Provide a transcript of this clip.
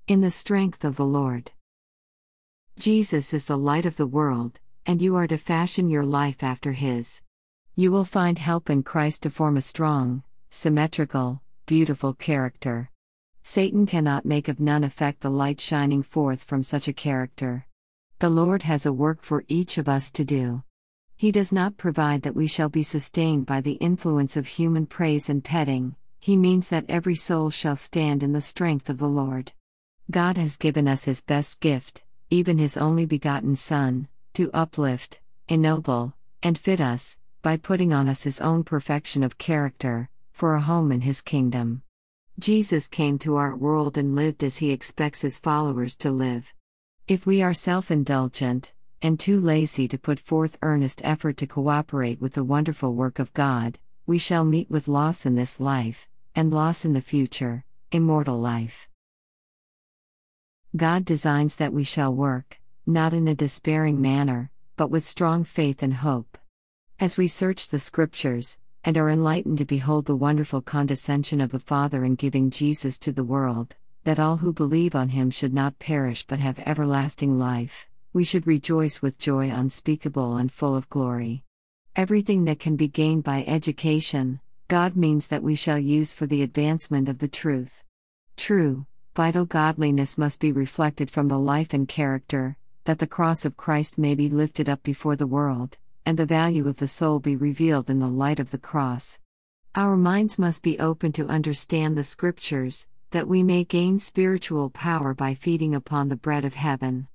In the strength of the Lord. Jesus is the light of the world, and you are to fashion your life after His. You will find help in Christ to form a strong, symmetrical, beautiful character. Satan cannot make of none effect the light shining forth from such a character. The Lord has a work for each of us to do. He does not provide that we shall be sustained by the influence of human praise and petting. He means that every soul shall stand in the strength of the Lord. God has given us His best gift, even His only begotten Son, to uplift, ennoble, and fit us, by putting on us His own perfection of character, for a home in His kingdom. Jesus came to our world and lived as He expects His followers to live. If we are self-indulgent, and too lazy to put forth earnest effort to cooperate with the wonderful work of God, we shall meet with loss in this life, and loss in the future, immortal life. God designs that we shall work, not in a despairing manner, but with strong faith and hope. As we search the Scriptures, and are enlightened to behold the wonderful condescension of the Father in giving Jesus to the world, that all who believe on Him should not perish but have everlasting life, we should rejoice with joy unspeakable and full of glory. Everything that can be gained by education, God means that we shall use for the advancement of the truth. True, vital godliness must be reflected from the life and character, that the cross of Christ may be lifted up before the world, and the value of the soul be revealed in the light of the cross. Our minds must be open to understand the Scriptures, that we may gain spiritual power by feeding upon the bread of heaven.